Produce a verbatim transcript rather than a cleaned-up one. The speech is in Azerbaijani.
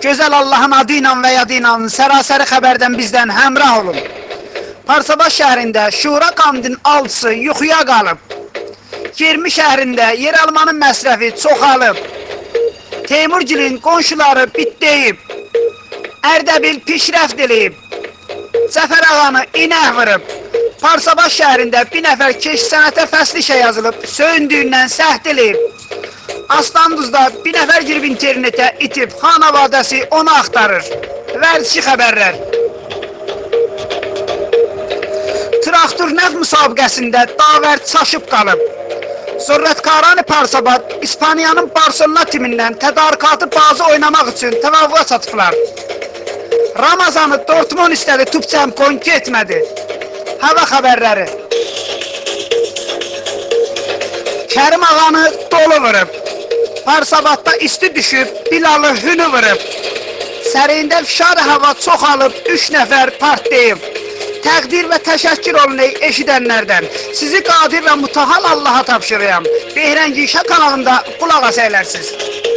Gözəl Allahın adı ilə və yadı ilə sərasəri xəbərdən bizdən həmrah olun. Parsabad şəhərində Şura qandın altısı yuxuya qalıb. Girmi şəhərində yer almanın məsrəfi çoxalıb. Teymurgilin qonşuları bitdəyib. Ərdəbil pişrəft eləyib. Cəfər ağanı inək vırıb. Parsabad şəhərində bir nəfər keş sənətə fəsli işə yazılıb, söyündüyündən səhd eləyib. Aslanduzda bir nəfər girib internetə itib, xanavadəsi onu axtarır. Vərdişi xəbərlər. Traktor nəq müsabiqəsində davər çaşıb qalıb. Zürrətkarani Parsabad İspaniyanın Barcelona timindən tədarikatı bazı oynamaq üçün təvəvvüə çatıblar. Ramazanı Dortmund istədi, Tupçemkon getmədi. Hava xəbərləri. Kərim ağanı dolu vurub. Parsabadda isti düşüb, Bilalı hünü vurub. Səriyində fişar hava çoxalıb, üç nəfər partlayıb. Təqdir və təşəkkür olun ey eşidənlərdən. Sizi qadir və mutahal Allaha tapşırıyam. Behrəngişə kanalında qulaq as eylərsiniz.